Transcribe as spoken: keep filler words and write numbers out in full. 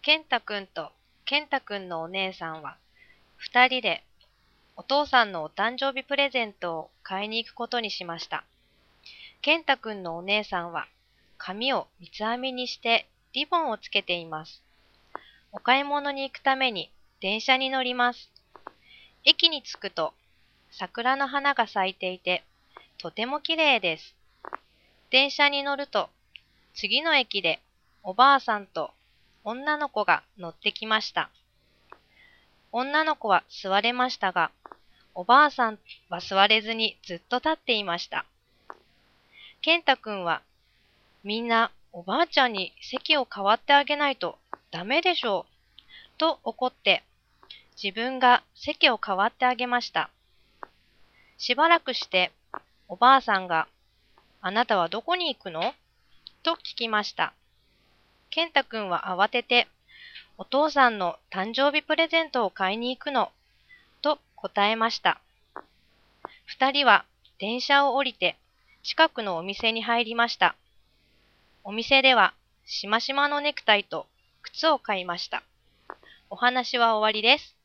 健太くんと健太くんのお姉さんは二人でお父さんのお誕生日プレゼントを買いに行くことにしました。健太くんのお姉さんは髪を三つ編みにしてリボンをつけています。お買い物に行くために電車に乗ります。駅に着くと桜の花が咲いていてとても綺麗です。電車に乗ると次の駅でおばあさんと女の子が乗ってきました。女の子は座れましたが、おばあさんは座れずにずっと立っていました。健太くんは、みんなおばあちゃんに席を代わってあげないとダメでしょう、と怒って、自分が席を代わってあげました。しばらくして、おばあさんが、あなたはどこに行くのと聞きました。健太くんは慌てて、お父さんの誕生日プレゼントを買いに行くの、と答えました。二人は電車を降りて近くのお店に入りました。お店ではしましまのネクタイと靴を買いました。お話は終わりです。